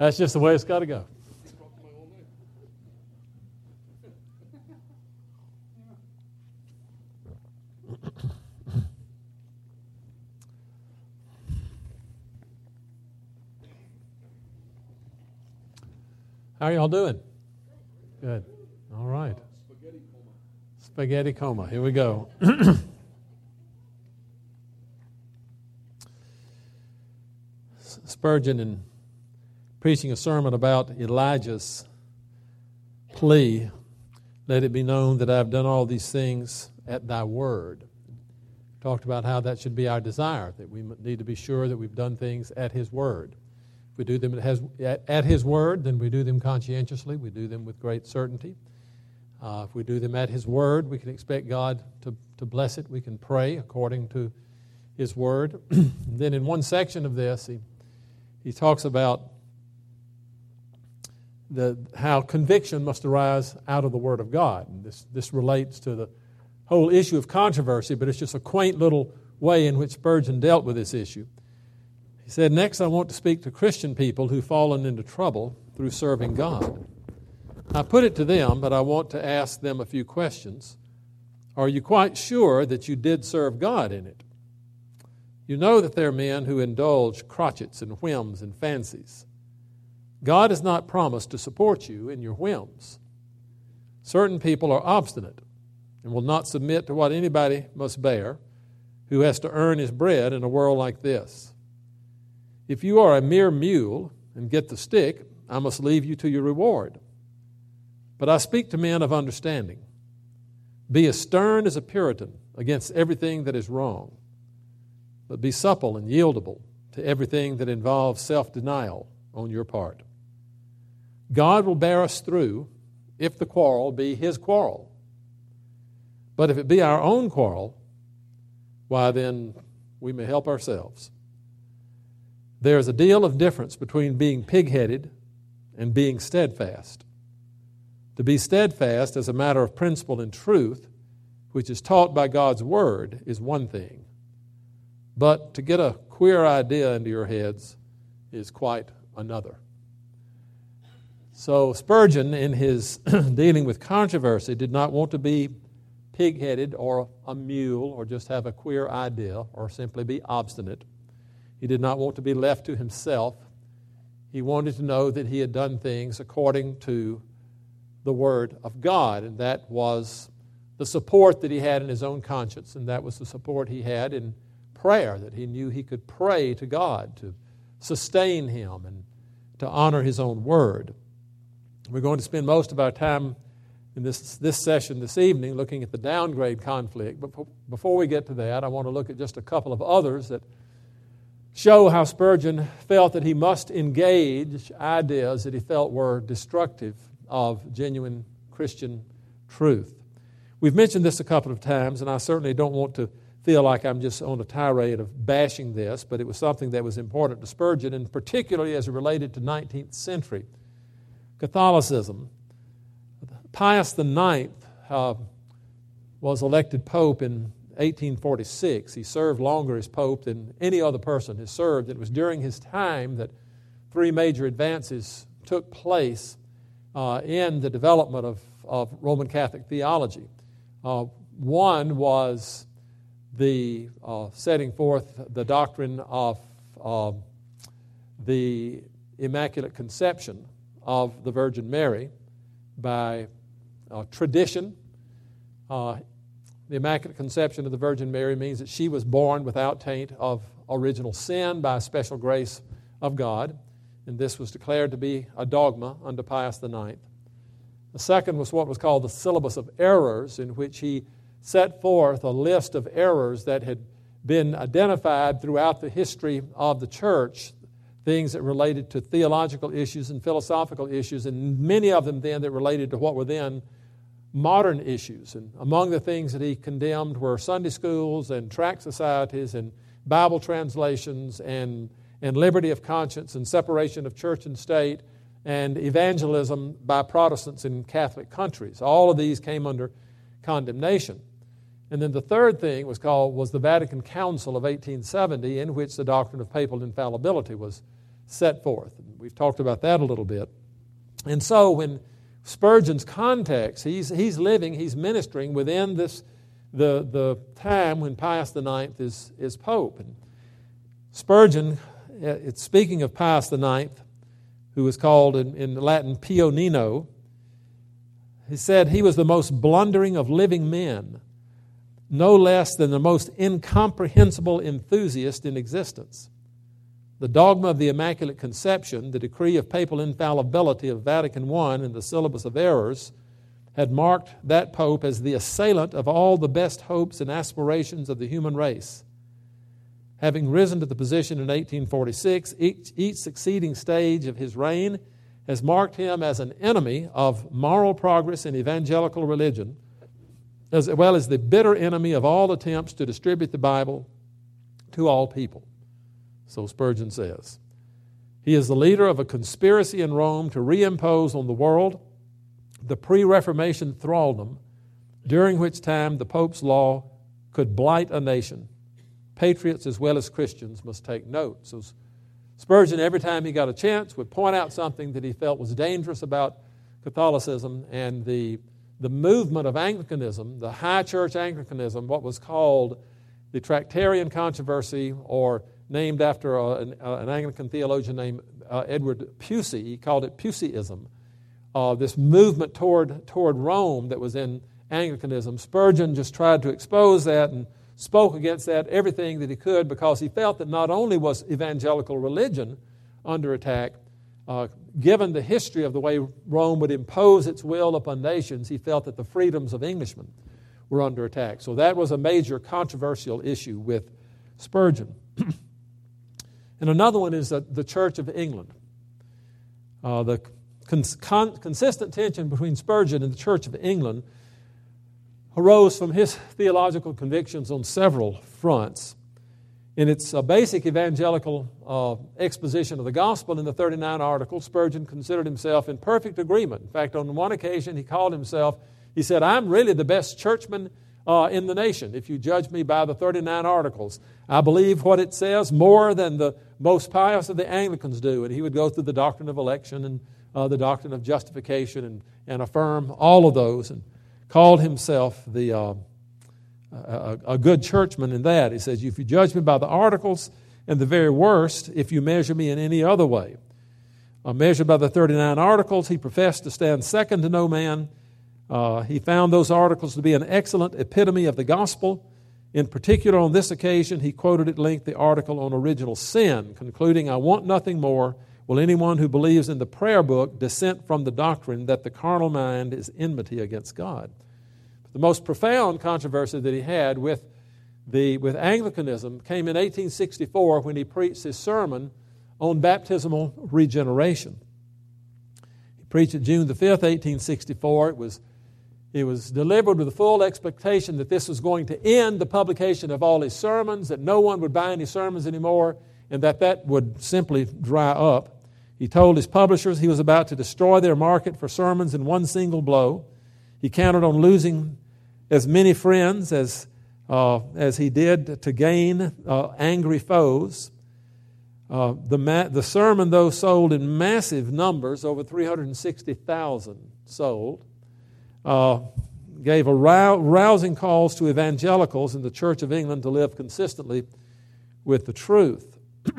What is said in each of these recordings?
That's just the way it's got to go. How are y'all doing? Good. All right. Spaghetti coma. Here we go. Spurgeon, in preaching a sermon about Elijah's plea, let it be known that I have done all these things at thy word. Talked about how that should be our desire, that we need to be sure that we've done things at his word. If we do them at his word, then we do them conscientiously. We do them with great certainty. If we do them at his word, we can expect God to bless it. We can pray according to his word. Then in one section of this, he talks about how conviction must arise out of the Word of God. And this relates to the whole issue of controversy, but it's just a quaint little way in which Spurgeon dealt with this issue. He said, next I want to speak to Christian people who've fallen into trouble through serving God. I put it to them, but I want to ask them a few questions. Are you quite sure that you did serve God in it? You know that there are men who indulge crotchets and whims and fancies. God has not promised to support you in your whims. Certain people are obstinate and will not submit to what anybody must bear who has to earn his bread in a world like this. If you are a mere mule and get the stick, I must leave you to your reward. But I speak to men of understanding. Be as stern as a Puritan against everything that is wrong, but be supple and yieldable to everything that involves self-denial on your part. God will bear us through if the quarrel be his quarrel. But if it be our own quarrel, why then we may help ourselves. There is a deal of difference between being pig-headed and being steadfast. To be steadfast as a matter of principle and truth, which is taught by God's Word, is one thing. But to get a queer idea into your heads is quite another. So Spurgeon, in his dealing with controversy, did not want to be pig-headed or a mule or just have a queer idea or simply be obstinate. He did not want to be left to himself. He wanted to know that he had done things according to the Word of God, and that was the support that he had in his own conscience, and that was the support he had in prayer, that he knew he could pray to God to sustain him and to honor his own word. We're going to spend most of our time in this session this evening looking at the downgrade conflict. But before we get to that, I want to look at just a couple of others that show how Spurgeon felt that he must engage ideas that he felt were destructive of genuine Christian truth. We've mentioned this a couple of times, and I certainly don't want to feel like I'm just on a tirade of bashing this, but it was something that was important to Spurgeon, and particularly as it related to 19th century Catholicism. Pius IX was elected Pope in 1846. He served longer as Pope than any other person has served. It was during his time that three major advances took place in the development of Roman Catholic theology. One was the setting forth the doctrine of the Immaculate Conception of the Virgin Mary by tradition. The Immaculate Conception of the Virgin Mary means that she was born without taint of original sin by a special grace of God, and this was declared to be a dogma under Pius IX. The second was what was called the Syllabus of Errors, in which he set forth a list of errors that had been identified throughout the history of the church, things that related to theological issues and philosophical issues, and many of them then that related to what were then modern issues. And among the things that he condemned were Sunday schools and tract societies and Bible translations and liberty of conscience and separation of church and state and evangelism by Protestants in Catholic countries. All of these came under condemnation. And then the third thing was the Vatican Council of 1870, in which the doctrine of papal infallibility was set forth. We've talked about that a little bit. And so when Spurgeon's context, he's ministering within the time when Pius IX is Pope. And Spurgeon, it's speaking of Pius IX, who was called in Latin Pio Nino, he said he was the most blundering of living men, no less than the most incomprehensible enthusiast in existence. The dogma of the Immaculate Conception, the decree of papal infallibility of Vatican I, and the syllabus of errors had marked that pope as the assailant of all the best hopes and aspirations of the human race. Having risen to the position in 1846, each succeeding stage of his reign has marked him as an enemy of moral progress in evangelical religion, as well as the bitter enemy of all attempts to distribute the Bible to all people. So Spurgeon says. He is the leader of a conspiracy in Rome to reimpose on the world the pre-Reformation thraldom, during which time the Pope's law could blight a nation. Patriots as well as Christians must take note. So Spurgeon, every time he got a chance, would point out something that he felt was dangerous about Catholicism and the movement of Anglicanism, the high church Anglicanism, what was called the Tractarian controversy, or named after an Anglican theologian named Edward Pusey. He called it Puseyism. This movement toward Rome that was in Anglicanism. Spurgeon just tried to expose that and spoke against that everything that he could, because he felt that not only was evangelical religion under attack, given the history of the way Rome would impose its will upon nations, he felt that the freedoms of Englishmen were under attack. So that was a major controversial issue with Spurgeon. And another one is the Church of England. The consistent tension between Spurgeon and the Church of England arose from his theological convictions on several fronts. In its basic evangelical exposition of the gospel in the 39 Articles, Spurgeon considered himself in perfect agreement. In fact, on one occasion he said, I'm really the best churchman in the nation, if you judge me by the 39 Articles. I believe what it says more than the most pious of the Anglicans do. And he would go through the doctrine of election and the doctrine of justification and affirm all of those, and called himself a good churchman in that. He says, if you judge me by the Articles, and the very worst, if you measure me in any other way. Measured by the 39 Articles, he professed to stand second to no man. He found those Articles to be an excellent epitome of the gospel. In particular, on this occasion, he quoted at length the article on original sin, concluding, I want nothing more. Will anyone who believes in the prayer book dissent from the doctrine that the carnal mind is enmity against God? The most profound controversy that he had with Anglicanism came in 1864 when he preached his sermon on baptismal regeneration. He preached it June the 5th, 1864. It was delivered with the full expectation that this was going to end the publication of all his sermons, that no one would buy any sermons anymore, and that would simply dry up. He told his publishers he was about to destroy their market for sermons in one single blow. He counted on losing as many friends as he did to gain angry foes. The sermon, though, sold in massive numbers, over 360,000 sold, gave rousing calls to evangelicals in the Church of England to live consistently with the truth.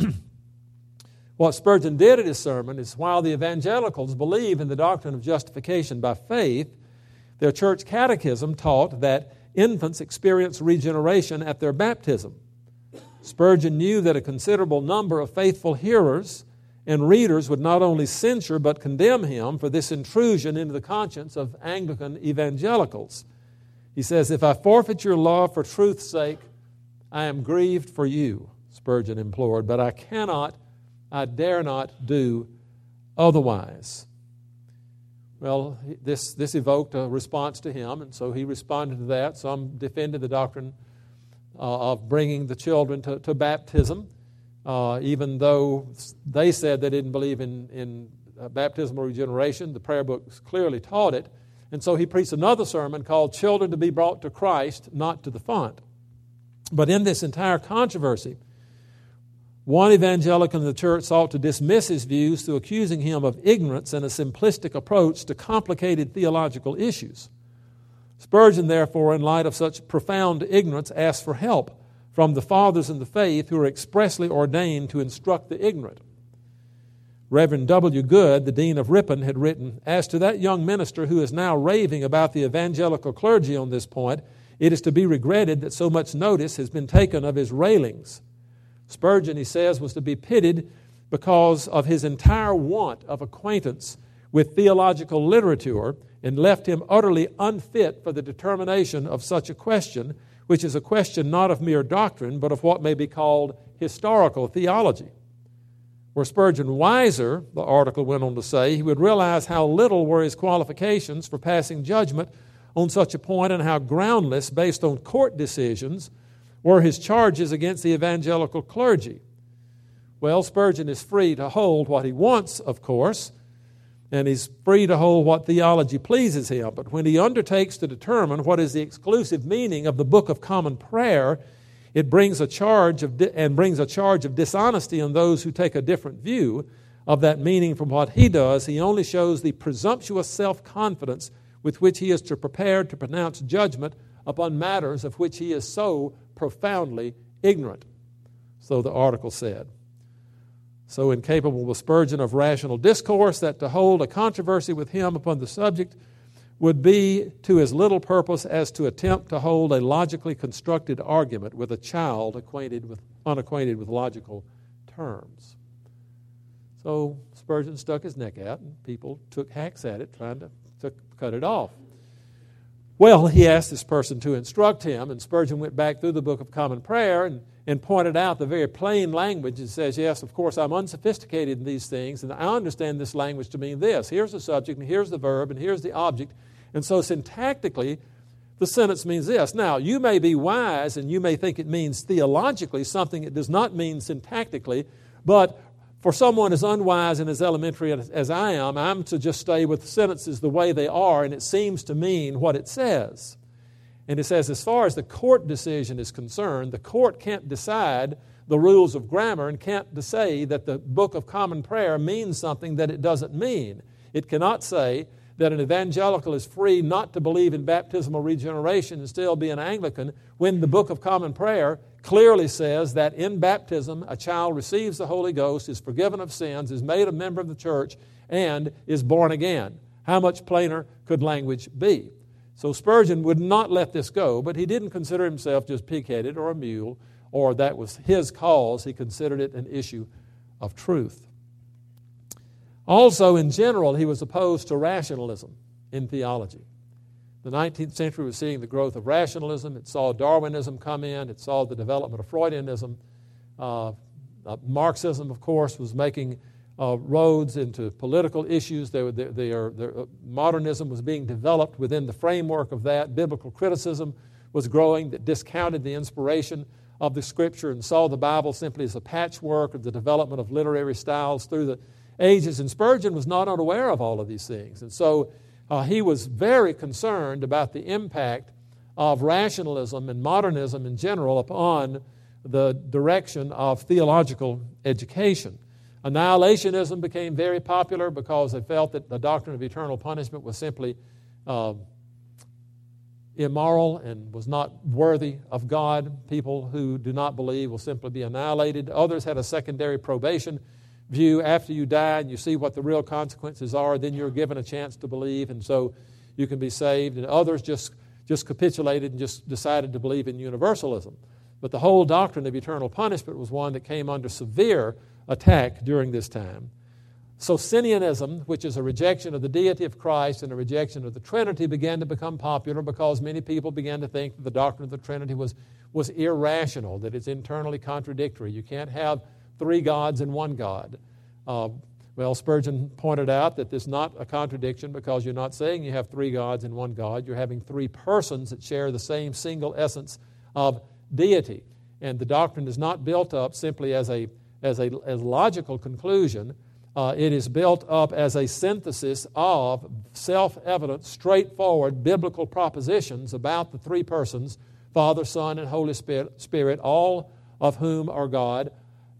What Spurgeon did at his sermon is, while the evangelicals believe in the doctrine of justification by faith, their church catechism taught that infants experience regeneration at their baptism. Spurgeon knew that a considerable number of faithful hearers and readers would not only censure but condemn him for this intrusion into the conscience of Anglican evangelicals. He says, if I forfeit your love for truth's sake, I am grieved for you, Spurgeon implored, but I dare not do otherwise. Well, this evoked a response to him, and so he responded to that. Some defended the doctrine of bringing the children to baptism, even though they said they didn't believe in baptismal regeneration. The prayer books clearly taught it. And so he preached another sermon called Children to be Brought to Christ, Not to the Font. But in this entire controversy, One evangelical in the church sought to dismiss his views through accusing him of ignorance and a simplistic approach to complicated theological issues. Spurgeon, therefore, in light of such profound ignorance, asked for help from the fathers in the faith who are expressly ordained to instruct the ignorant. Reverend W. Good, the dean of Ripon, had written, "As to that young minister who is now raving about the evangelical clergy on this point, it is to be regretted that so much notice has been taken of his railings." Spurgeon, he says, was to be pitied because of his entire want of acquaintance with theological literature and left him utterly unfit for the determination of such a question, which is a question not of mere doctrine, but of what may be called historical theology. Were Spurgeon wiser, the article went on to say, he would realize how little were his qualifications for passing judgment on such a point and how groundless, based on court decisions, were his charges against the evangelical clergy. Well, Spurgeon is free to hold what he wants, of course, and he's free to hold what theology pleases him. But when he undertakes to determine what is the exclusive meaning of the Book of Common Prayer, it brings a charge of dishonesty on those who take a different view of that meaning from what he does. He only shows the presumptuous self-confidence with which he is prepared to pronounce judgment upon matters of which he is so profoundly ignorant. So the article said. So incapable was Spurgeon of rational discourse that to hold a controversy with him upon the subject would be to as little purpose as to attempt to hold a logically constructed argument with a child unacquainted with logical terms. So Spurgeon stuck his neck out, and people took hacks at it, trying to cut it off. Well, he asked this person to instruct him, and Spurgeon went back through the Book of Common Prayer and pointed out the very plain language and says, yes, of course, I'm unsophisticated in these things, and I understand this language to mean this. Here's the subject, and here's the verb, and here's the object. And so syntactically, the sentence means this. Now, you may be wise, and you may think it means theologically something it does not mean syntactically, but for someone as unwise and as elementary as I am, I'm to just stay with the sentences the way they are, and it seems to mean what it says. And it says, as far as the court decision is concerned, the court can't decide the rules of grammar and can't say that the Book of Common Prayer means something that it doesn't mean. It cannot say that an evangelical is free not to believe in baptismal regeneration and still be an Anglican when the Book of Common Prayer clearly says that in baptism a child receives the Holy Ghost, is forgiven of sins, is made a member of the church, and is born again. How much plainer could language be? So Spurgeon would not let this go, but he didn't consider himself just pig-headed or a mule, or that was his cause. He considered it an issue of truth. Also, in general, he was opposed to rationalism in theology. The 19th century was seeing the growth of rationalism. It saw Darwinism come in. It saw the development of Freudianism. Marxism, of course, was making roads into political issues. Modernism was being developed within the framework of that. Biblical criticism was growing that discounted the inspiration of the Scripture and saw the Bible simply as a patchwork of the development of literary styles through the ages. And Spurgeon was not unaware of all of these things. And so he was very concerned about the impact of rationalism and modernism in general upon the direction of theological education. Annihilationism became very popular because they felt that the doctrine of eternal punishment was simply immoral and was not worthy of God. People who do not believe will simply be annihilated. Others had a secondary probation view. After you die and you see what the real consequences are, then you're given a chance to believe, and so you can be saved. And others just capitulated and just decided to believe in universalism. But the whole doctrine of eternal punishment was one that came under severe attack during this time. Socinianism, which is a rejection of the deity of Christ and a rejection of the Trinity, began to become popular because many people began to think that the doctrine of the Trinity was irrational, that it's internally contradictory. You can't have three gods and one God. Well, Spurgeon pointed out that there's not a contradiction because you're not saying you have three gods and one God. You're having three persons that share the same single essence of deity. And the doctrine is not built up simply as a logical conclusion. It is built up as a synthesis of self-evident, straightforward biblical propositions about the three persons, Father, Son, and Holy Spirit, all of whom are God,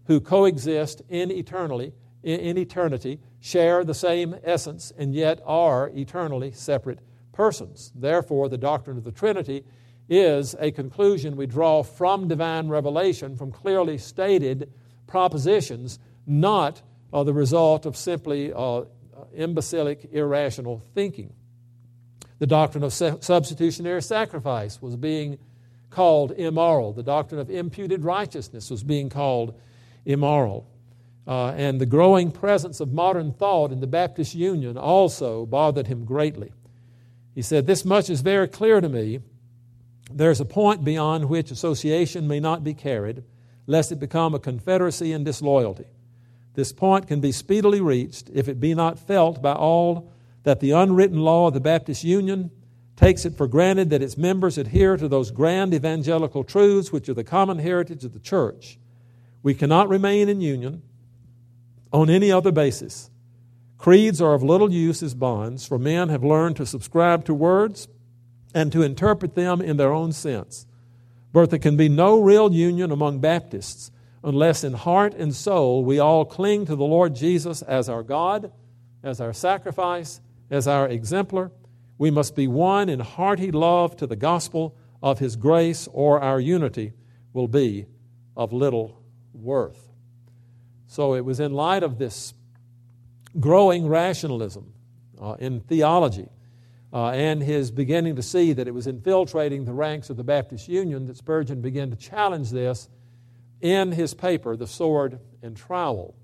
who coexist in eternity, share the same essence, and yet are eternally separate persons. Therefore, the doctrine of the Trinity is a conclusion we draw from divine revelation, from clearly stated propositions, not the result of simply imbecilic, irrational thinking. The doctrine of substitutionary sacrifice was being called immoral. The doctrine of imputed righteousness was being called immoral. And the growing presence of modern thought in the Baptist Union also bothered him greatly. He said, "This much is very clear to me. There's a point beyond which association may not be carried, lest it become a confederacy in disloyalty. This point can be speedily reached if it be not felt by all that the unwritten law of the Baptist Union takes it for granted that its members adhere to those grand evangelical truths which are the common heritage of the church. We cannot remain in union on any other basis. Creeds are of little use as bonds, for men have learned to subscribe to words and to interpret them in their own sense. But there can be no real union among Baptists unless in heart and soul we all cling to the Lord Jesus as our God, as our sacrifice, as our exemplar. We must be one in hearty love to the gospel of His grace, or our unity will be of little worth." So it was in light of this growing rationalism in theology and his beginning to see that it was infiltrating the ranks of the Baptist Union that Spurgeon began to challenge this in his paper, The Sword and Trowel.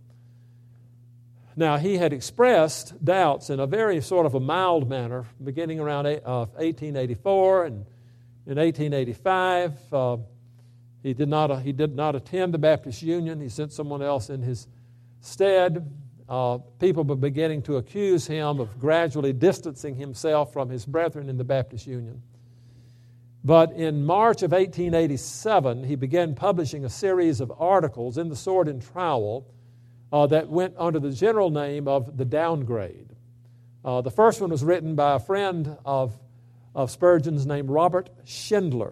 Now, he had expressed doubts in a very sort of a mild manner beginning around 1884, and in 1885 he did not attend the Baptist Union. He sent someone else in his stead. People were beginning to accuse him of gradually distancing himself from his brethren in the Baptist Union. But in March of 1887, he began publishing a series of articles in the Sword and Trowel that went under the general name of The Downgrade. The first one was written by a friend of Spurgeon's named Robert Schindler.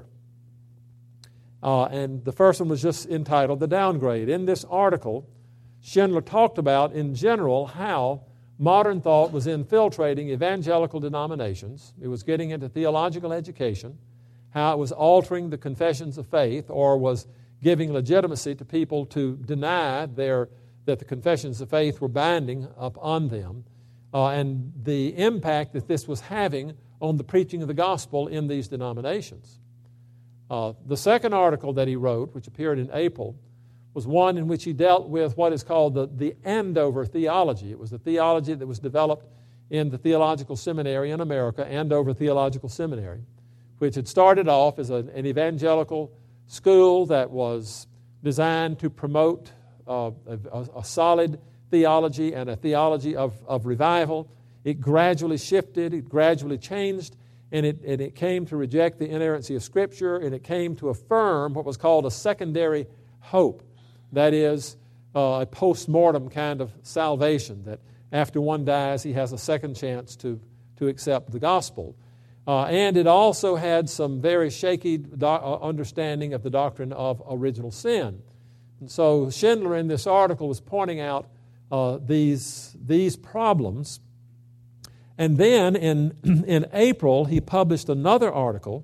And the first one was just entitled The Downgrade. In this article, Schindler talked about, in general, how modern thought was infiltrating evangelical denominations. It was getting into theological education, how it was altering the confessions of faith, or was giving legitimacy to people to deny that the confessions of faith were binding upon them, and the impact that this was having on the preaching of the gospel in these denominations. The second article that he wrote, which appeared in April, was one in which he dealt with what is called the Andover theology. It was the theology that was developed in the theological seminary in America, Andover Theological Seminary, which had started off as an evangelical school that was designed to promote a solid theology and a theology of revival. It gradually shifted, it gradually changed, and it came to reject the inerrancy of Scripture, and it came to affirm what was called a secondary hope. That is, a post-mortem kind of salvation, that after one dies, he has a second chance to accept the gospel. And it also had some very shaky understanding of the doctrine of original sin. And so Schindler in this article was pointing out these problems. And then in April, he published another article.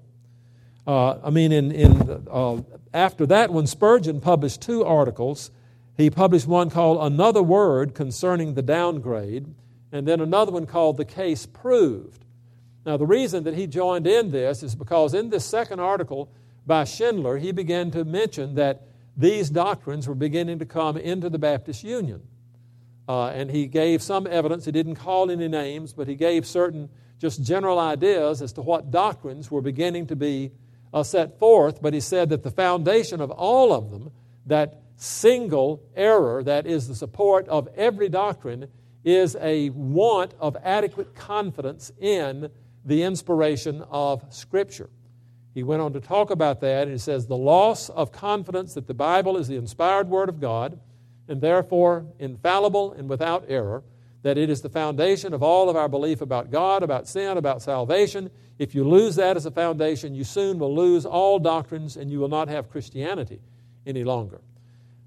After that, when Spurgeon published two articles, he published one called Another Word Concerning the Downgrade, and then another one called The Case Proved. Now, the reason that he joined in this is because in this second article by Schindler, he began to mention that these doctrines were beginning to come into the Baptist Union. And he gave some evidence. He didn't call any names, but he gave certain just general ideas as to what doctrines were beginning to be set forth. But he said that the foundation of all of them, that single error that is the support of every doctrine, is a want of adequate confidence in the inspiration of Scripture. He went on to talk about that, and he says, the loss of confidence that the Bible is the inspired Word of God, and therefore infallible and without error, that it is the foundation of all of our belief about God, about sin, about salvation. If you lose that as a foundation, you soon will lose all doctrines, and you will not have Christianity any longer.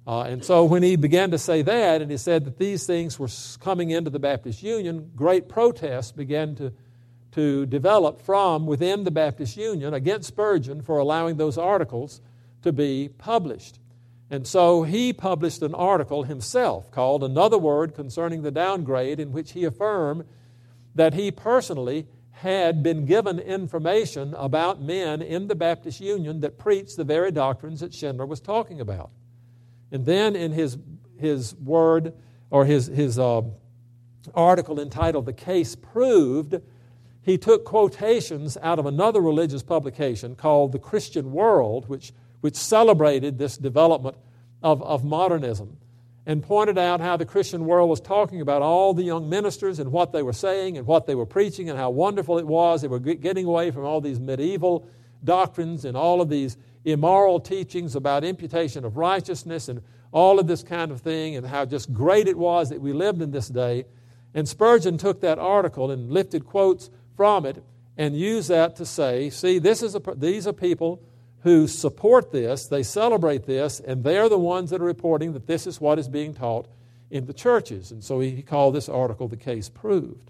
And so when he began to say that, and he said that these things were coming into the Baptist Union, great protests began to develop from within the Baptist Union against Spurgeon for allowing those articles to be published. And so he published an article himself called Another Word Concerning the Downgrade, in which he affirmed that he personally had been given information about men in the Baptist Union that preached the very doctrines that Schindler was talking about. And then in his word, or his article entitled The Case Proved, he took quotations out of another religious publication called The Christian World, which celebrated this development of modernism, and pointed out how the Christian world was talking about all the young ministers and what they were saying and what they were preaching and how wonderful it was. They were getting away from all these medieval doctrines and all of these immoral teachings about imputation of righteousness and all of this kind of thing, and how just great it was that we lived in this day. And Spurgeon took that article and lifted quotes from it and used that to say, see, these are people who support this, they celebrate this, and they're the ones that are reporting that this is what is being taught in the churches. And so he called this article The Case Proved.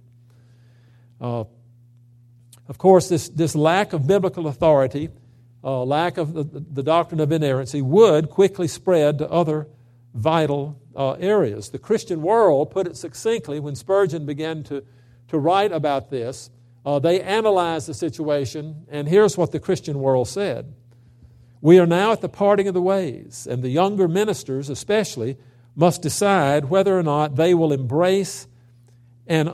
Of course, this lack of biblical authority, lack of the doctrine of inerrancy would quickly spread to other vital areas. The Christian World put it succinctly when Spurgeon began to write about this. They analyzed the situation, and here's what the Christian World said. We are now at the parting of the ways, and the younger ministers especially must decide whether or not they will embrace and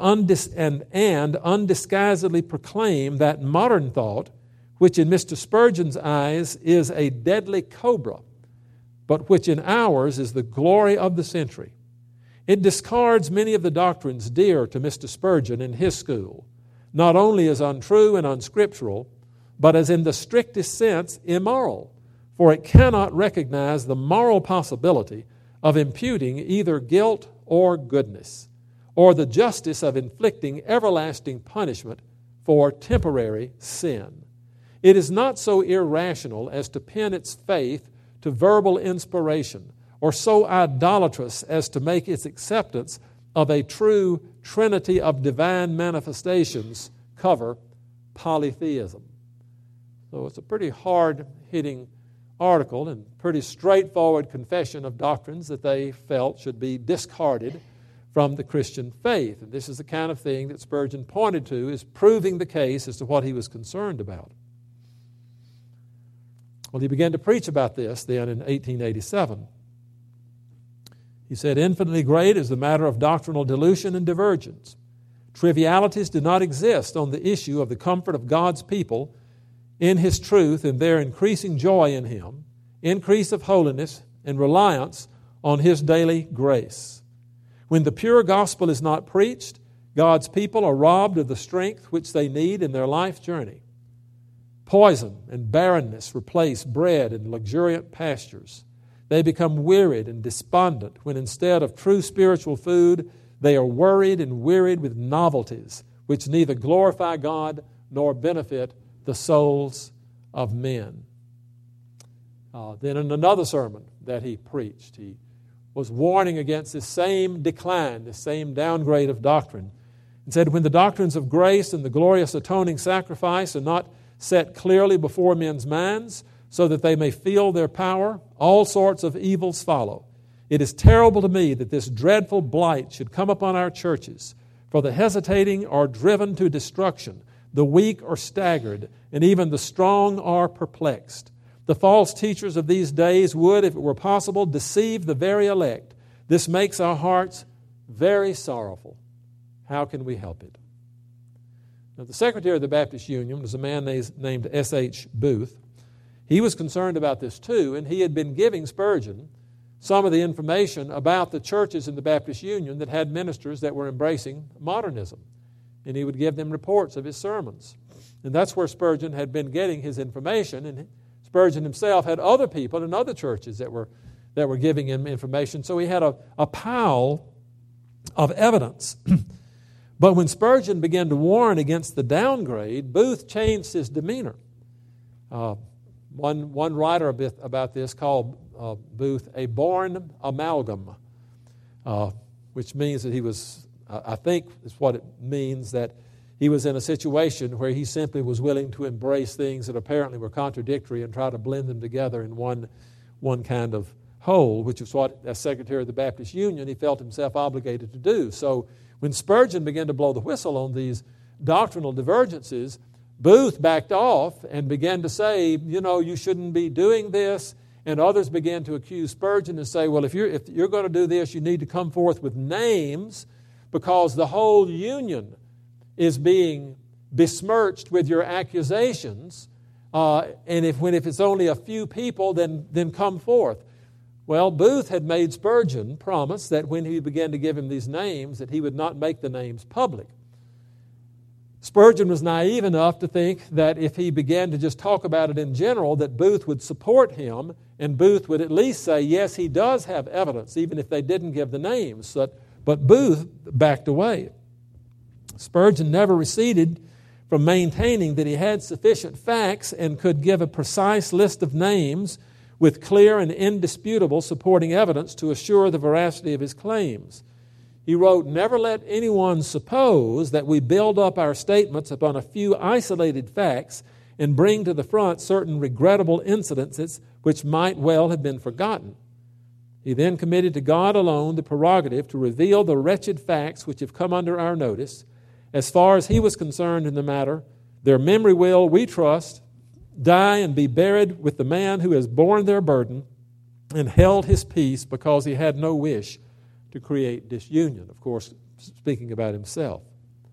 undisguisedly proclaim that modern thought, which in Mr. Spurgeon's eyes is a deadly cobra, but which in ours is the glory of the century. It discards many of the doctrines dear to Mr. Spurgeon and his school, not only as untrue and unscriptural, but as in the strictest sense immoral, for it cannot recognize the moral possibility of imputing either guilt or goodness, or the justice of inflicting everlasting punishment for temporary sin. It is not so irrational as to pin its faith to verbal inspiration, or so idolatrous as to make its acceptance of a true trinity of divine manifestations cover polytheism. So it's a pretty hard-hitting article and pretty straightforward confession of doctrines that they felt should be discarded from the Christian faith. And this is the kind of thing that Spurgeon pointed to as proving the case as to what he was concerned about. Well, he began to preach about this then in 1887. He said, infinitely great is the matter of doctrinal dilution and divergence. Trivialities do not exist on the issue of the comfort of God's people in His truth and their increasing joy in Him, increase of holiness, and reliance on His daily grace. When the pure gospel is not preached, God's people are robbed of the strength which they need in their life journey. Poison and barrenness replace bread and luxuriant pastures. They become wearied and despondent when instead of true spiritual food, they are worried and wearied with novelties which neither glorify God nor benefit the souls of men. Then in another sermon that he preached, he was warning against this same decline, this same downgrade of doctrine, and said, when the doctrines of grace and the glorious atoning sacrifice are not set clearly before men's minds so that they may feel their power, all sorts of evils follow. It is terrible to me that this dreadful blight should come upon our churches, for the hesitating are driven to destruction, the weak are staggered, and even the strong are perplexed. The false teachers of these days would, if it were possible, deceive the very elect. This makes our hearts very sorrowful. How can we help it? Now, the secretary of the Baptist Union was a man named S.H. Booth. He was concerned about this too, and he had been giving Spurgeon some of the information about the churches in the Baptist Union that had ministers that were embracing modernism. And he would give them reports of his sermons. And that's where Spurgeon had been getting his information, and Spurgeon himself had other people in other churches that were giving him information. So he had a pile of evidence. But when Spurgeon began to warn against the downgrade, Booth changed his demeanor. One writer about this called Booth a born amalgam, which means that he was, I think is what it means, that he was in a situation where he simply was willing to embrace things that apparently were contradictory and try to blend them together in one kind of whole, which is what, as Secretary of the Baptist Union, he felt himself obligated to do. So when Spurgeon began to blow the whistle on these doctrinal divergences, Booth backed off and began to say, you shouldn't be doing this. And others began to accuse Spurgeon and say, well, if you're going to do this, you need to come forth with names, because the whole union is being besmirched with your accusations. And if it's only a few people, then come forth. Well, Booth had made Spurgeon promise that when he began to give him these names, that he would not make the names public. Spurgeon was naive enough to think that if he began to just talk about it in general, that Booth would support him, and Booth would at least say, yes, he does have evidence, even if they didn't give the names. But Booth backed away. Spurgeon never receded from maintaining that he had sufficient facts and could give a precise list of names with clear and indisputable supporting evidence to assure the veracity of his claims. He wrote, "Never let anyone suppose that we build up our statements upon a few isolated facts and bring to the front certain regrettable incidences which might well have been forgotten." He then committed to God alone the prerogative to reveal the wretched facts which have come under our notice. As far as he was concerned in the matter, their memory will, we trust, die and be buried with the man who has borne their burden and held his peace because he had no wish to create disunion. Of course, speaking about himself.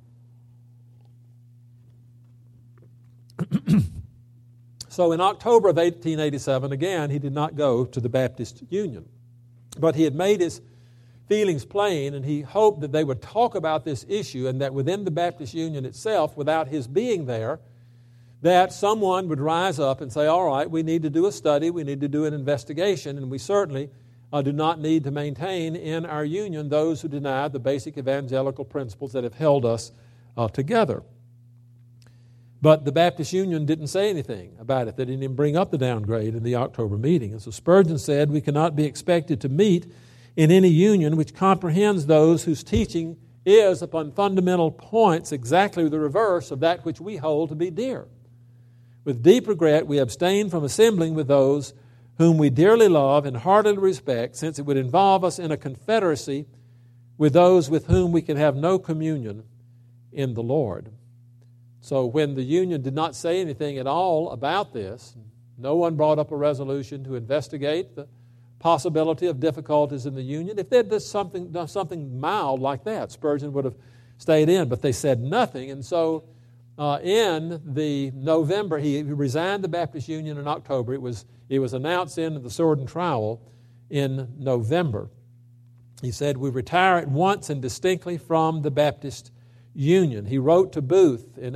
So in October of 1887, again, he did not go to the Baptist Union. But he had made his feelings plain, and he hoped that they would talk about this issue, and that within the Baptist Union itself, without his being there, that someone would rise up and say, all right, we need to do a study, we need to do an investigation, and we certainly do not need to maintain in our union those who deny the basic evangelical principles that have held us together. But the Baptist Union didn't say anything about it. They didn't even bring up the downgrade in the October meeting. And so Spurgeon said, we cannot be expected to meet in any union which comprehends those whose teaching is upon fundamental points exactly the reverse of that which we hold to be dear. With deep regret, we abstain from assembling with those whom we dearly love and heartily respect, since it would involve us in a confederacy with those with whom we can have no communion in the Lord. So when the union did not say anything at all about this, no one brought up a resolution to investigate the possibility of difficulties in the union. If they'd done something mild like that, Spurgeon would have stayed in, but they said nothing. And so in the November, he resigned the Baptist Union in October. It was announced in the Sword and Trowel in November. He said, we retire at once and distinctly from the Baptist Union. He wrote to Booth in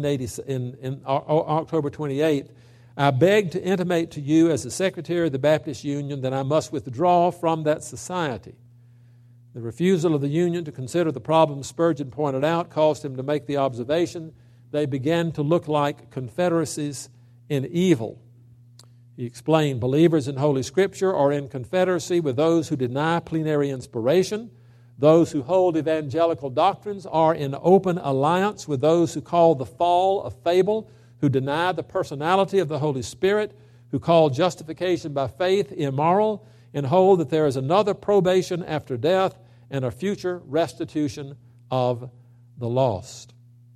October 28th, I beg to intimate to you as the Secretary of the Baptist Union that I must withdraw from that society. The refusal of the Union to consider the problems Spurgeon pointed out caused him to make the observation, they began to look like confederacies in evil. He explained, believers in Holy Scripture are in confederacy with those who deny plenary inspiration. Those who hold evangelical doctrines are in open alliance with those who call the fall a fable, who deny the personality of the Holy Spirit, who call justification by faith immoral, and hold that there is another probation after death and a future restitution of the lost.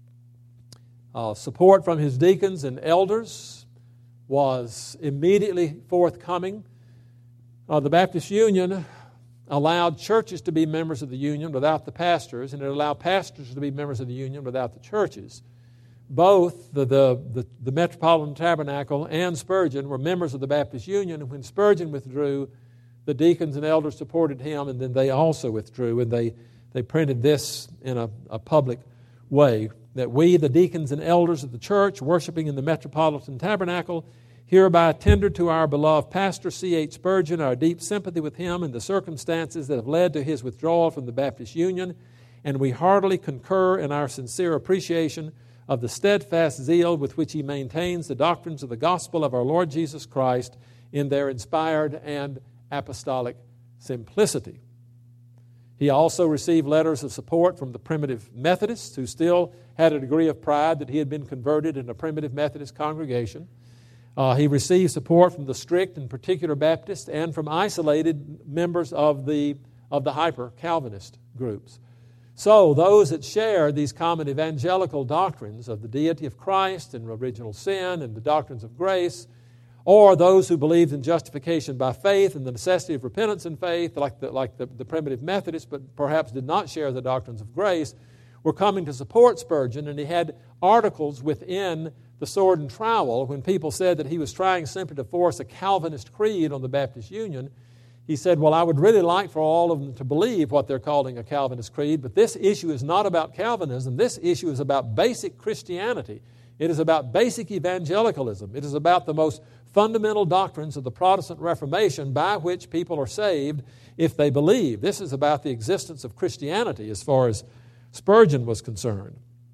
Support from his deacons and elders was immediately forthcoming. The Baptist Union allowed churches to be members of the union without the pastors, and it allowed pastors to be members of the union without the churches. Both the Metropolitan Tabernacle and Spurgeon were members of the Baptist Union, and when Spurgeon withdrew, the deacons and elders supported him, and then they also withdrew, and they printed this in a public way, that we, the deacons and elders of the church, worshiping in the Metropolitan Tabernacle, hereby tender to our beloved pastor, C.H. Spurgeon, our deep sympathy with him and the circumstances that have led to his withdrawal from the Baptist Union, and we heartily concur in our sincere appreciation of the steadfast zeal with which he maintains the doctrines of the gospel of our Lord Jesus Christ in their inspired and apostolic simplicity. He also received letters of support from the primitive Methodists, who still had a degree of pride that he had been converted in a primitive Methodist congregation. He received support from the strict and particular Baptists and from isolated members of the hyper-Calvinist groups. So those that shared these common evangelical doctrines of the deity of Christ and original sin and the doctrines of grace, or those who believed in justification by faith and the necessity of repentance and faith, like the primitive Methodists, but perhaps did not share the doctrines of grace, were coming to support Spurgeon, and he had articles within the Sword and Trowel when people said that he was trying simply to force a Calvinist creed on the Baptist Union. He said, well, I would really like for all of them to believe what they're calling a Calvinist creed, but this issue is not about Calvinism. This issue is about basic Christianity. It is about basic evangelicalism. It is about the most fundamental doctrines of the Protestant Reformation by which people are saved if they believe. This is about the existence of Christianity as far as Spurgeon was concerned.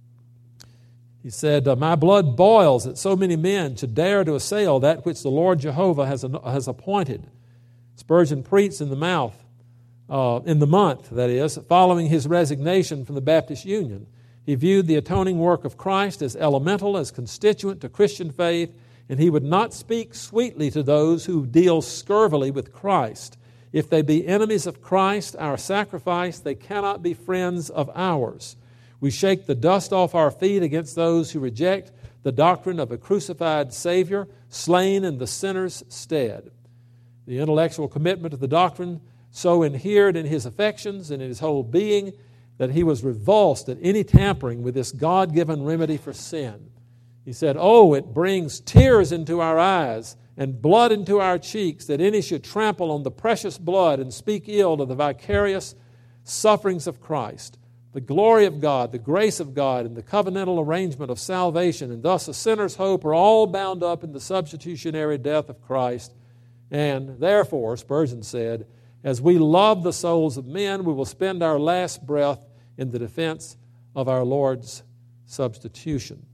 He said, my blood boils that so many men should dare to assail that which the Lord Jehovah has appointed. Spurgeon preached in the month, that is, following his resignation from the Baptist Union. He viewed the atoning work of Christ as elemental, as constituent to Christian faith, and he would not speak sweetly to those who deal scurvily with Christ. If they be enemies of Christ, our sacrifice, they cannot be friends of ours. We shake the dust off our feet against those who reject the doctrine of a crucified Savior, slain in the sinner's stead. The intellectual commitment to the doctrine so inhered in his affections and in his whole being that he was revulsed at any tampering with this God-given remedy for sin. He said, oh, it brings tears into our eyes and blood into our cheeks that any should trample on the precious blood and speak ill of the vicarious sufferings of Christ. The glory of God, the grace of God, and the covenantal arrangement of salvation, and thus a sinner's hope are all bound up in the substitutionary death of Christ. And therefore, Spurgeon said, as we love the souls of men, we will spend our last breath in the defense of our Lord's substitution.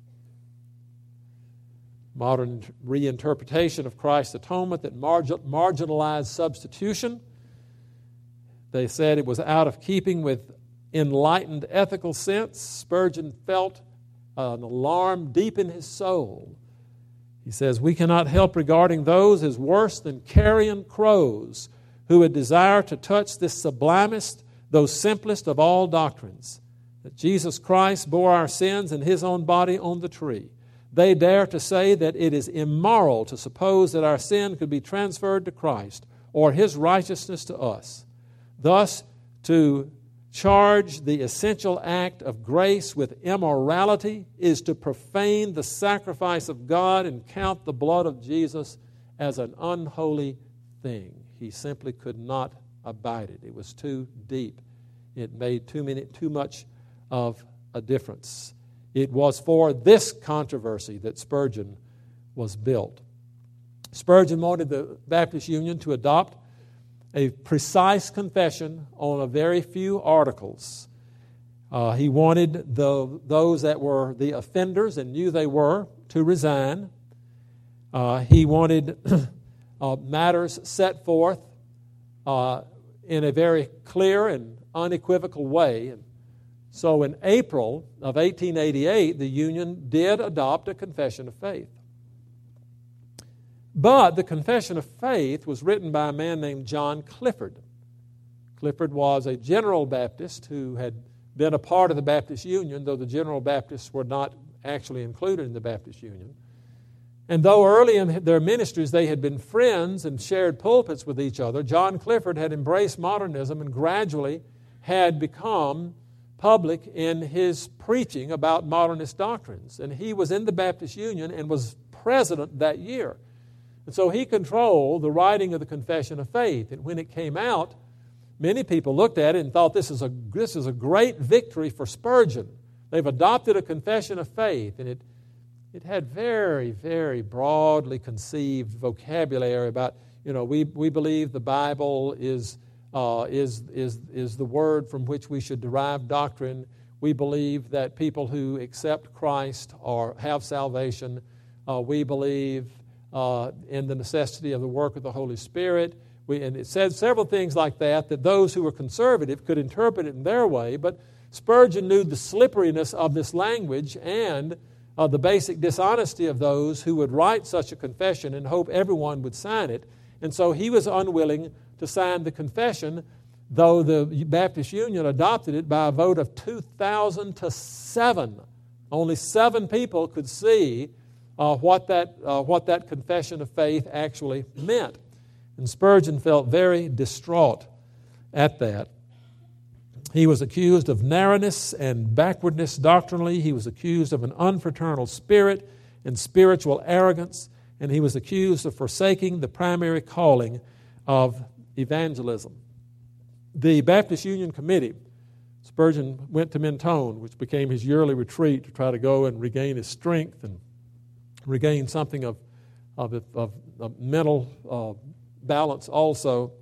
Modern reinterpretation of Christ's atonement that marginalized substitution. They said it was out of keeping with enlightened ethical sense. Spurgeon felt an alarm deep in his soul. He says, we cannot help regarding those as worse than carrion crows who would desire to touch this sublimest, though simplest of all doctrines, that Jesus Christ bore our sins in his own body on the tree. They dare to say that it is immoral to suppose that our sin could be transferred to Christ or his righteousness to us. Thus, to charge the essential act of grace with immorality is to profane the sacrifice of God and count the blood of Jesus as an unholy thing. He simply could not abide it. It was too deep. It made too much of a difference. It was for this controversy that Spurgeon was built. Spurgeon wanted the Baptist Union to adopt a precise confession on a very few articles. He wanted those that were the offenders and knew they were to resign. He wanted matters set forth in a very clear and unequivocal way. And so in April of 1888, the Union did adopt a confession of faith. But the Confession of Faith was written by a man named John Clifford. Clifford was a General Baptist who had been a part of the Baptist Union, though the General Baptists were not actually included in the Baptist Union. And though early in their ministries they had been friends and shared pulpits with each other, John Clifford had embraced modernism and gradually had become public in his preaching about modernist doctrines. And he was in the Baptist Union and was president that year. And so he controlled the writing of the Confession of Faith. And when it came out, many people looked at it and thought this is a great victory for Spurgeon. They've adopted a confession of faith, and it had very, very broadly conceived vocabulary about, we believe the Bible is the word from which we should derive doctrine. We believe that people who accept Christ or have salvation. We believe in the necessity of the work of the Holy Spirit. And it said several things like that those who were conservative could interpret it in their way, but Spurgeon knew the slipperiness of this language and the basic dishonesty of those who would write such a confession and hope everyone would sign it. And so he was unwilling to sign the confession, though the Baptist Union adopted it by a vote of 2,000 to 7. Only 7 people could see what that confession of faith actually meant. And Spurgeon felt very distraught at that. He was accused of narrowness and backwardness doctrinally. He was accused of an unfraternal spirit and spiritual arrogance. And he was accused of forsaking the primary calling of evangelism. The Baptist Union Committee, Spurgeon went to Mentone, which became his yearly retreat to try to go and regain his strength and regain something of mental balance also.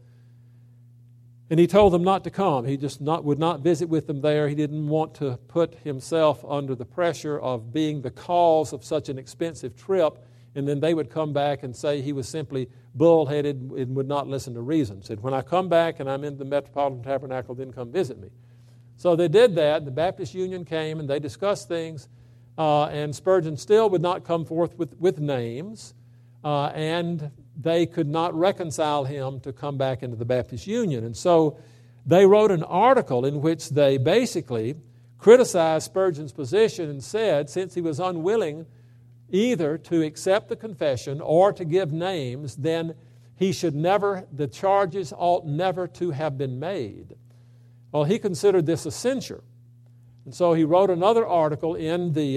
And he told them not to come. He just would not visit with them there. He didn't want to put himself under the pressure of being the cause of such an expensive trip, and then they would come back and say he was simply bullheaded and would not listen to reason. Said, when I come back and I'm in the Metropolitan Tabernacle, then come visit me. So they did that. The Baptist Union came and they discussed things, and Spurgeon still would not come forth with names, and they could not reconcile him to come back into the Baptist Union. And so they wrote an article in which they basically criticized Spurgeon's position and said, since he was unwilling either to accept the confession or to give names, then the charges ought never to have been made. Well, he considered this a censure. And so he wrote another article in the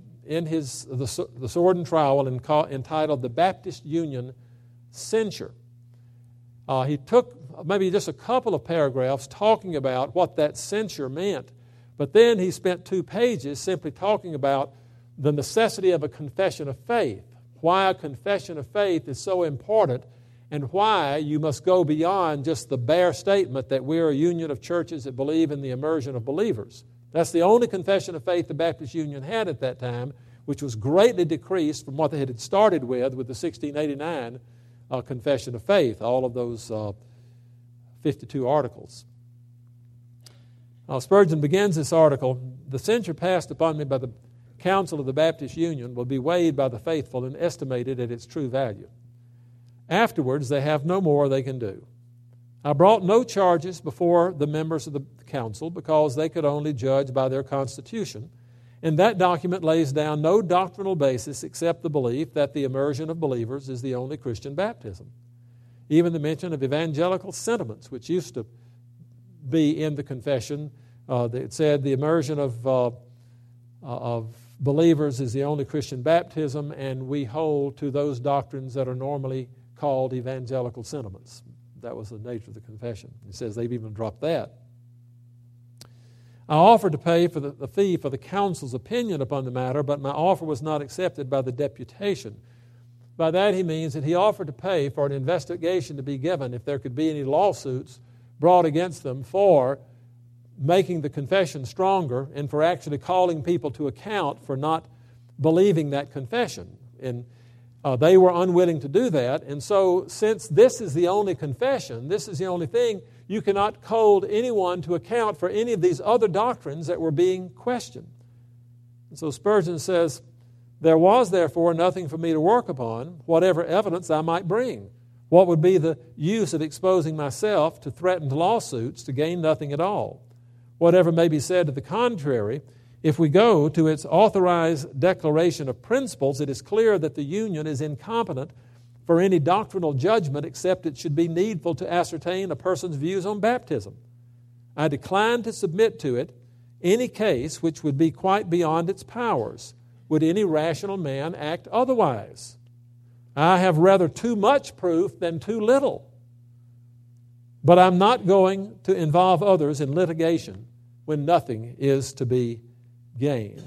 Sword and Trowel entitled The Baptist Union Censure. He took maybe just a couple of paragraphs talking about what that censure meant, but then he spent 2 pages simply talking about the necessity of a confession of faith, why a confession of faith is so important, and why you must go beyond just the bare statement that we're a union of churches that believe in the immersion of believers. That's the only confession of faith the Baptist Union had at that time, which was greatly decreased from what they had started with the 1689 Confession of Faith, all of those 52 articles. Spurgeon begins this article, "The censure passed upon me by the Council of the Baptist Union will be weighed by the faithful and estimated at its true value. Afterwards, they have no more they can do. I brought no charges before the members of the council because they could only judge by their constitution, and that document lays down no doctrinal basis except the belief that the immersion of believers is the only Christian baptism. Even the mention of evangelical sentiments, which used to be in the confession, it said the immersion of believers is the only Christian baptism, and we hold to those doctrines that are normally called evangelical sentiments." That was the nature of the confession. He says they've even dropped that. "I offered to pay for the fee for the council's opinion upon the matter, but my offer was not accepted by the deputation." By that he means that he offered to pay for an investigation to be given if there could be any lawsuits brought against them for making the confession stronger and for actually calling people to account for not believing that confession. And they were unwilling to do that. And so since this is the only confession, this is the only thing, you cannot hold anyone to account for any of these other doctrines that were being questioned. And so Spurgeon says, "There was therefore nothing for me to work upon, whatever evidence I might bring. What would be the use of exposing myself to threatened lawsuits to gain nothing at all? Whatever may be said to the contrary, if we go to its authorized declaration of principles, it is clear that the union is incompetent for any doctrinal judgment except it should be needful to ascertain a person's views on baptism. I decline to submit to it any case which would be quite beyond its powers. Would any rational man act otherwise? I have rather too much proof than too little. But I'm not going to involve others in litigation when nothing is to be gained."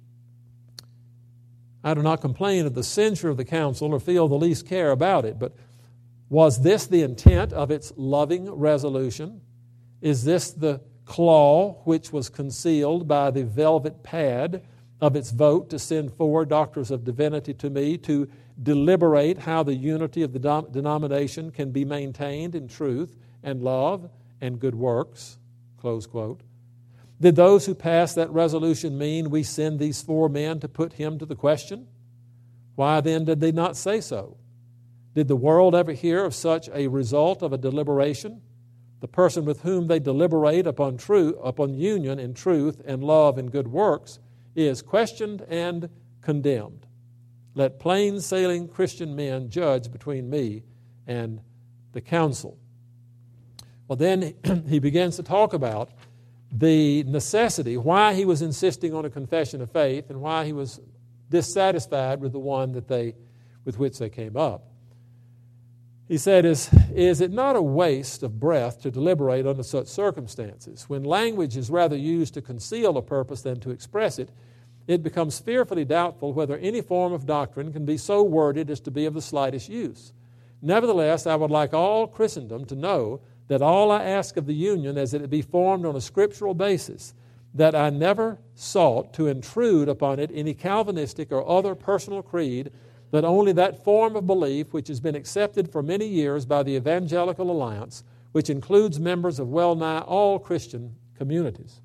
I do not complain of the censure of the council or feel the least care about it, but was this the intent of its loving resolution? Is this the claw which was concealed by the velvet pad of its vote to send 4 doctors of divinity to me to deliberate how the unity of the denomination can be maintained in truth and love and good works, close quote. Did those who passed that resolution mean we send these 4 men to put him to the question? Why then did they not say so? Did the world ever hear of such a result of a deliberation? The person with whom they deliberate upon union in truth and love and good works is questioned and condemned. Let plain sailing Christian men judge between me and the council. Well, then he begins to talk about the necessity, why he was insisting on a confession of faith and why he was dissatisfied with the one with which they came up. He said, is it not a waste of breath to deliberate under such circumstances? When language is rather used to conceal a purpose than to express it, it becomes fearfully doubtful whether any form of doctrine can be so worded as to be of the slightest use. Nevertheless, I would like all Christendom to know that all I ask of the union is that it be formed on a scriptural basis, that I never sought to intrude upon it any Calvinistic or other personal creed, but only that form of belief which has been accepted for many years by the Evangelical Alliance, which includes members of well nigh all Christian communities.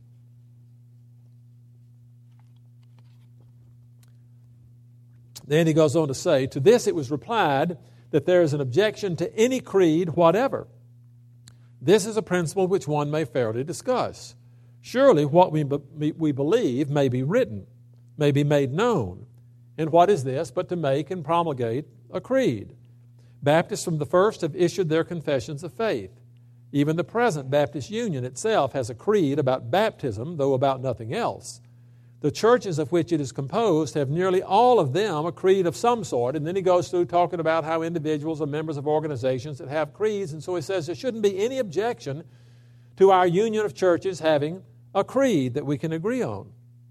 Then he goes on to say, to this it was replied that there is an objection to any creed whatever. This is a principle which one may fairly discuss. Surely what we believe may be written, may be made known. And what is this but to make and promulgate a creed? Baptists from the first have issued their confessions of faith. Even the present Baptist Union itself has a creed about baptism, though about nothing else. The churches of which it is composed have nearly all of them a creed of some sort. And then he goes through talking about how individuals are members of organizations that have creeds. And so he says there shouldn't be any objection to our union of churches having a creed that we can agree on.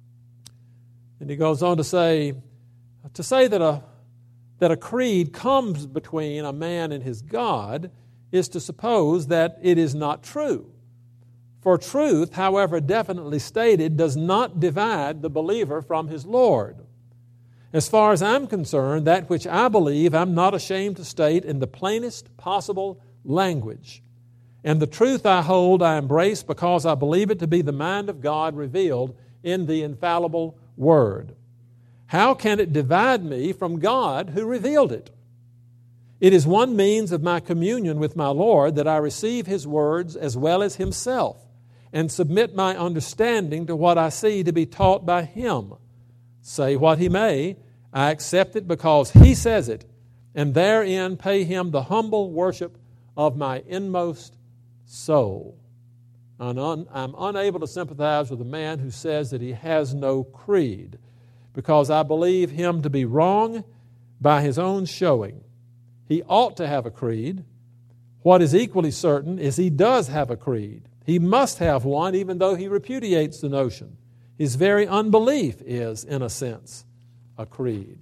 And he goes on to say that a creed comes between a man and his God is to suppose that it is not true. For truth, however definitely stated, does not divide the believer from his Lord. As far as I'm concerned, that which I believe I'm not ashamed to state in the plainest possible language. And the truth I hold I embrace because I believe it to be the mind of God revealed in the infallible Word. How can it divide me from God who revealed it? It is one means of my communion with my Lord that I receive His words as well as Himself, and submit my understanding to what I see to be taught by Him. Say what He may, I accept it because He says it, and therein pay Him the humble worship of my inmost soul. I'm unable to sympathize with a man who says that he has no creed, because I believe him to be wrong by his own showing. He ought to have a creed. What is equally certain is he does have a creed. He must have one, even though he repudiates the notion. His very unbelief is, in a sense, a creed.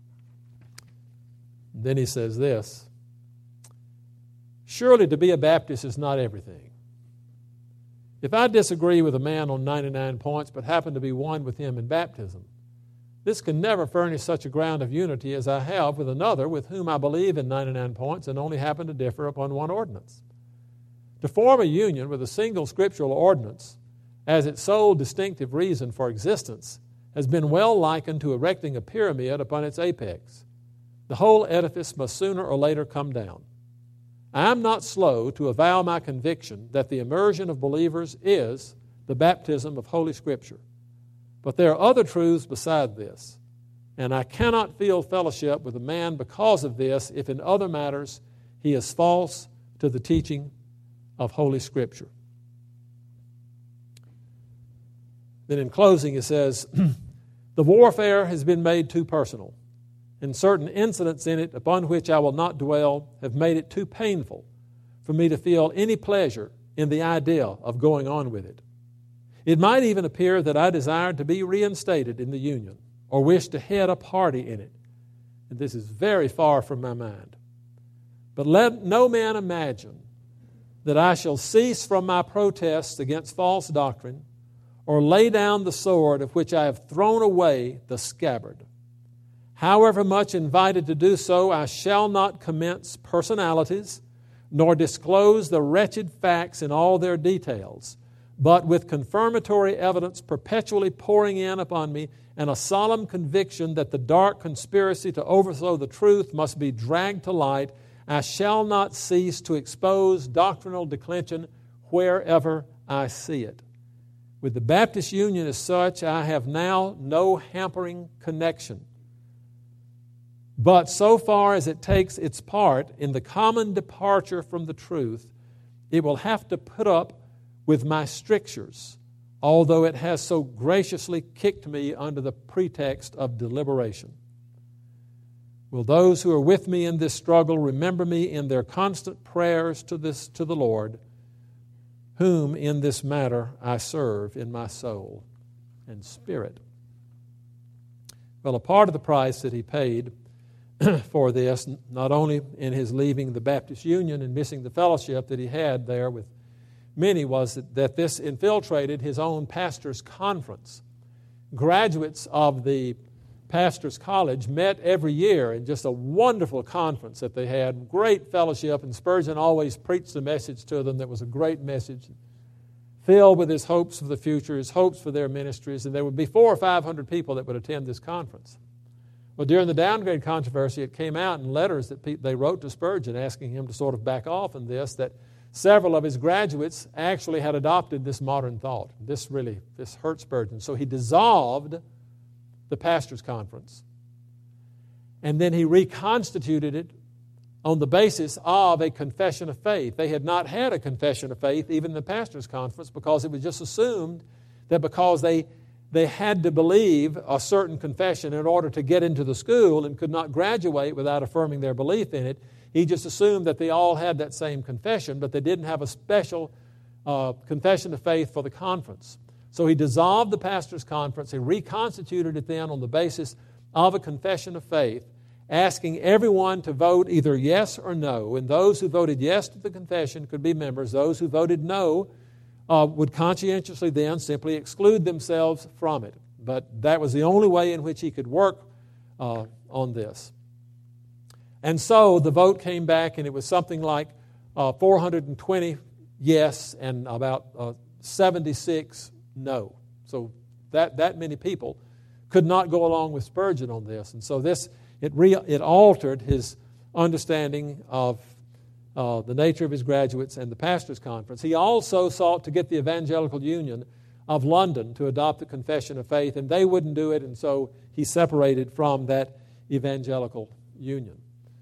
Then he says this, surely to be a Baptist is not everything. If I disagree with a man on 99 points, but happen to be one with him in baptism, this can never furnish such a ground of unity as I have with another with whom I believe in 99 points and only happen to differ upon one ordinance. To form a union with a single scriptural ordinance as its sole distinctive reason for existence has been well likened to erecting a pyramid upon its apex. The whole edifice must sooner or later come down. I am not slow to avow my conviction that the immersion of believers is the baptism of Holy Scripture. But there are other truths beside this, and I cannot feel fellowship with a man because of this if in other matters he is false to the teaching of Holy Scripture. Then in closing it says, the warfare has been made too personal, and certain incidents in it upon which I will not dwell have made it too painful for me to feel any pleasure in the idea of going on with it. It might even appear that I desired to be reinstated in the Union or wished to head a party in it, and this is very far from my mind. But let no man imagine that I shall cease from my protests against false doctrine, or lay down the sword of which I have thrown away the scabbard. However much invited to do so, I shall not commence personalities, nor disclose the wretched facts in all their details, but with confirmatory evidence perpetually pouring in upon me, and a solemn conviction that the dark conspiracy to overthrow the truth must be dragged to light, I shall not cease to expose doctrinal declension wherever I see it. With the Baptist Union as such, I have now no hampering connection. But so far as it takes its part in the common departure from the truth, it will have to put up with my strictures, although it has so graciously kicked me under the pretext of deliberation. Will those who are with me in this struggle remember me in their constant prayers to the Lord, whom in this matter I serve in my soul and spirit? Well, a part of the price that he paid for this, not only in his leaving the Baptist Union and missing the fellowship that he had there with many, was that this infiltrated his own pastor's conference. Graduates of the pastor's college met every year in just a wonderful conference that they had, great fellowship, and Spurgeon always preached a message to them that was a great message, filled with his hopes for the future, his hopes for their ministries, and there would be 400 or 500 people that would attend this conference. Well, during the downgrade controversy, it came out in letters that they wrote to Spurgeon asking him to sort of back off on this, that several of his graduates actually had adopted this modern thought. This hurt Spurgeon. So he dissolved the pastor's conference, and then he reconstituted it on the basis of a confession of faith. They had not had a confession of faith even in the pastor's conference, because it was just assumed that because they had to believe a certain confession in order to get into the school and could not graduate without affirming their belief in it. He just assumed that they all had that same confession, but they didn't have a special confession of faith for the conference. So he dissolved the pastor's conference. He reconstituted it then on the basis of a confession of faith, asking everyone to vote either yes or no. And those who voted yes to the confession could be members. Those who voted no would conscientiously then simply exclude themselves from it. But that was the only way in which he could work on this. And so the vote came back, and it was something like 420 yes and about 76 no. So that many people could not go along with Spurgeon on this. And so it altered his understanding of the nature of his graduates and the pastor's conference. He also sought to get the Evangelical Union of London to adopt the Confession of Faith, and they wouldn't do it, and so he separated from that Evangelical Union.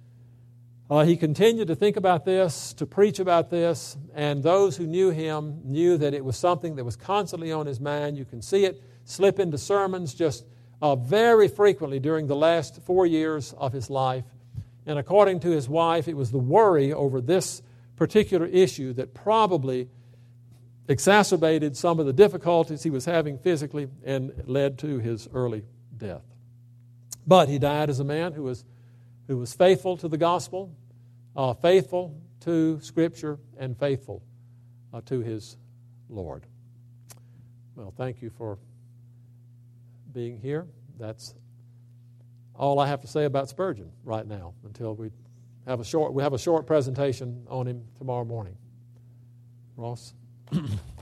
He continued to think about this, to preach about this, and those who knew him knew that it was something that was constantly on his mind. You can see it slip into sermons just very frequently during the last 4 years of his life. And according to his wife, it was the worry over this particular issue that probably exacerbated some of the difficulties he was having physically and led to his early death. But he died as a man who was faithful to the gospel, faithful to Scripture, and faithful to his Lord. Well, thank you for being here. That's all I have to say about Spurgeon right now until we have a short presentation on him tomorrow morning. Ross?